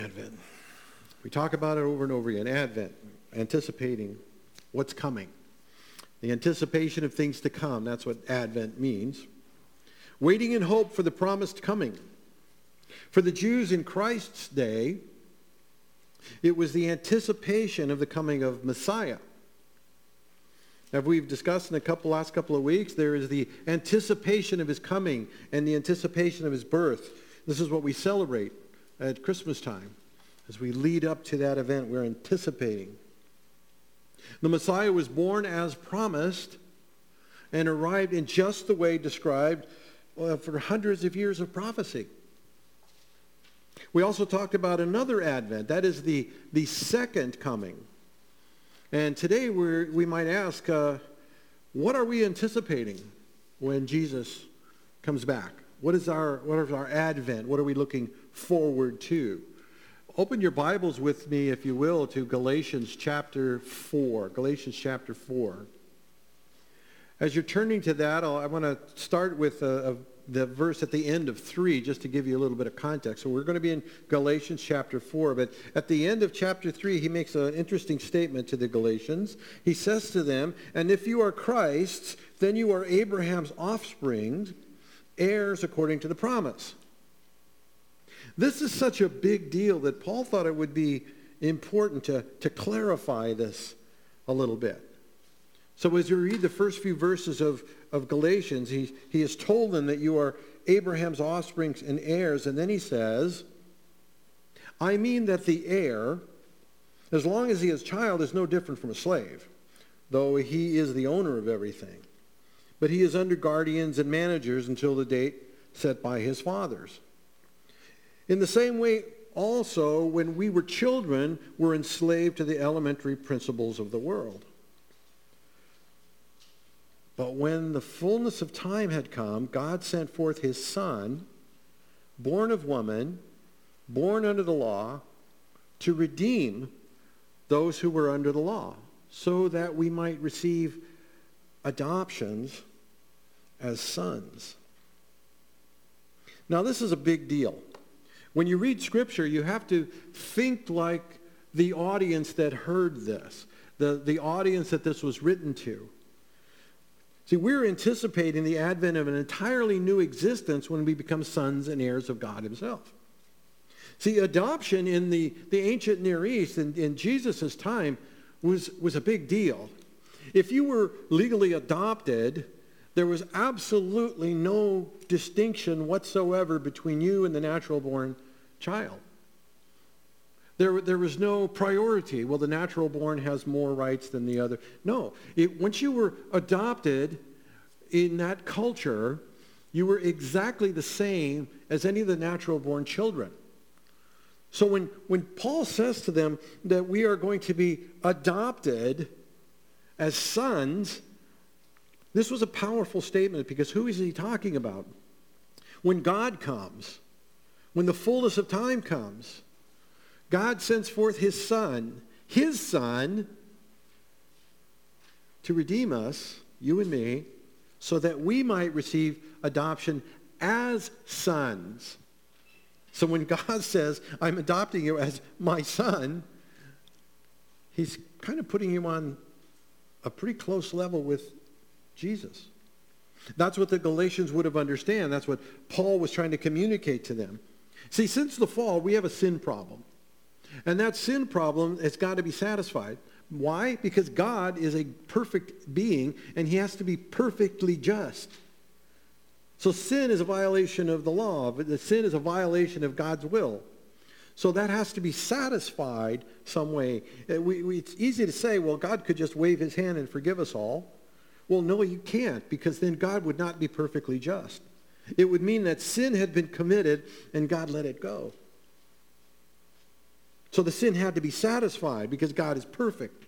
Advent. We talk about it over and over again. Advent, anticipating what's coming. The anticipation of things to come, that's what Advent means. Waiting in hope for the promised coming. For the Jews in Christ's day, it was the anticipation of the coming of Messiah. As we've discussed in the last couple of weeks, there is the anticipation of his coming and the anticipation of his birth. This is what we celebrate at Christmas time. As we lead up to that event, we're anticipating. The Messiah was born as promised and arrived in just the way described for hundreds of years of prophecy. We also talked about another Advent. That is the second coming. And today we might ask, what are we anticipating when Jesus comes back? What is our Advent? What are we looking forward to? Open your Bibles with me, if you will, to Galatians chapter 4. Galatians chapter 4. As you're turning to that, I want to start with the verse at the end of 3, just to give you a little bit of context. So we're going to be in Galatians chapter 4, but at the end of chapter 3, he makes an interesting statement to the Galatians. He says to them, "And if you are Christ's, then you are Abraham's offspring, heirs according to the promise." This is such a big deal that Paul thought it would be important to clarify this a little bit. So as you read the first few verses of Galatians, he has told them that you are Abraham's offspring and heirs. And then he says, "I mean that the heir, as long as he is a child, is no different from a slave, though he is the owner of everything. But he is under guardians and managers until the date set by his fathers. In the same way, also, when we were children, we're enslaved to the elementary principles of the world. But when the fullness of time had come, God sent forth his Son, born of woman, born under the law, to redeem those who were under the law, so that we might receive adoptions as sons." Now, this is a big deal. When you read Scripture, you have to think like the audience that heard this, the audience that this was written to. See, we're anticipating the advent of an entirely new existence when we become sons and heirs of God himself. See, adoption in the ancient Near East in Jesus' time was a big deal. If you were legally adopted, there was absolutely no distinction whatsoever between you and the natural-born child. There was no priority. Well, the natural-born has more rights than the other. No. Once you were adopted in that culture, you were exactly the same as any of the natural-born children. So when Paul says to them that we are going to be adopted as sons, this was a powerful statement, because who is he talking about? When God comes, when the fullness of time comes, God sends forth his Son, to redeem us, you and me, so that we might receive adoption as sons. So when God says, "I'm adopting you as my son," he's kind of putting you on a pretty close level with Jesus. That's what the Galatians would have understood. That's what Paul was trying to communicate to them. See, since the fall, we have a sin problem. And that sin problem has got to be satisfied. Why? Because God is a perfect being, and he has to be perfectly just. So sin is a violation of the law, but the sin is a violation of God's will. So that has to be satisfied some way. It's easy to say, well, God could just wave his hand and forgive us all. Well, no, you can't, because then God would not be perfectly just. It would mean that sin had been committed and God let it go. So the sin had to be satisfied because God is perfect.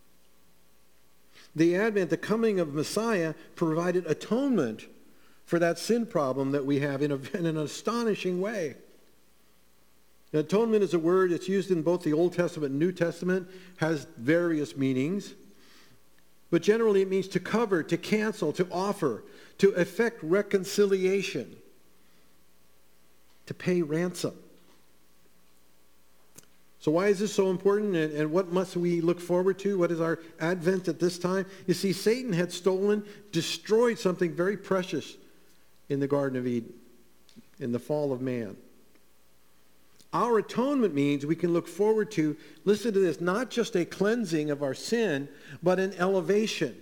The advent, the coming of Messiah, provided atonement for that sin problem that we have in an astonishing way. Atonement is a word that's used in both the Old Testament and New Testament, has various meanings. But generally it means to cover, to cancel, to offer, to effect reconciliation, to pay ransom. So why is this so important, and what must we look forward to? What is our Advent at this time? You see, Satan had stolen, destroyed something very precious in the Garden of Eden, in the fall of man. Our atonement means we can look forward to, listen to this, not just a cleansing of our sin, but an elevation.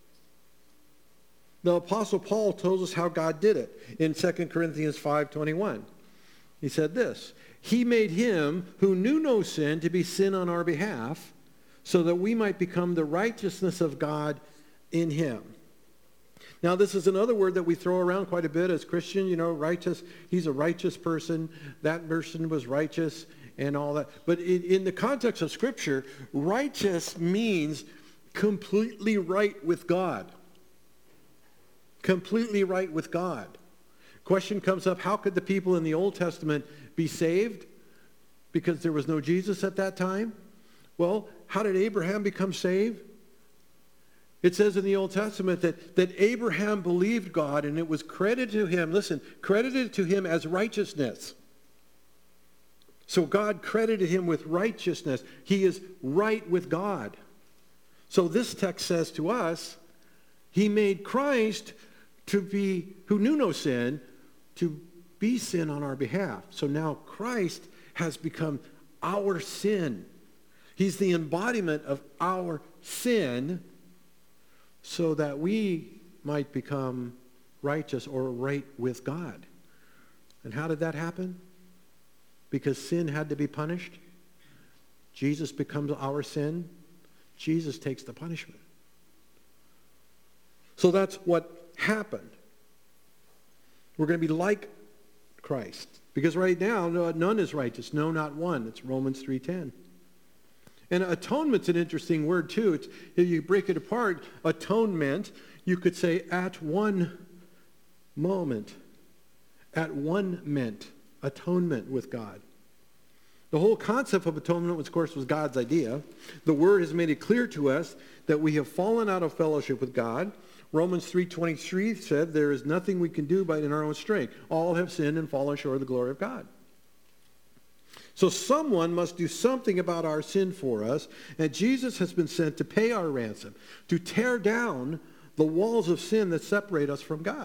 The Apostle Paul tells us how God did it in 2 Corinthians 5:21. He said this, he made him who knew no sin to be sin on our behalf, so that we might become the righteousness of God in him. Now, this is another word that we throw around quite a bit as Christian, righteous. He's a righteous person. That person was righteous and all that. But in the context of Scripture, righteous means completely right with God. Completely right with God. Question comes up, how could the people in the Old Testament be saved? Because there was no Jesus at that time? Well, how did Abraham become saved? It says in the Old Testament that Abraham believed God and it was credited to him, credited to him as righteousness. So God credited him with righteousness. He is right with God. So this text says to us, he made Christ to be, who knew no sin, to be sin on our behalf. So now Christ has become our sin. He's the embodiment of our sin, so that we might become righteous or right with God. And how did that happen? Because sin had to be punished. Jesus becomes our sin. Jesus takes the punishment. So that's what happened. We're going to be like Christ. Because right now, none is righteous. No, not one. It's Romans 3:10. And atonement's an interesting word too. If you break it apart, atonement, you could say at one moment. At one meant atonement with God. The whole concept of atonement, of course, was God's idea. The Word has made it clear to us that we have fallen out of fellowship with God. Romans 3:23 said, there is nothing we can do in our own strength. All have sinned and fallen short of the glory of God. So someone must do something about our sin for us, and Jesus has been sent to pay our ransom, to tear down the walls of sin that separate us from God.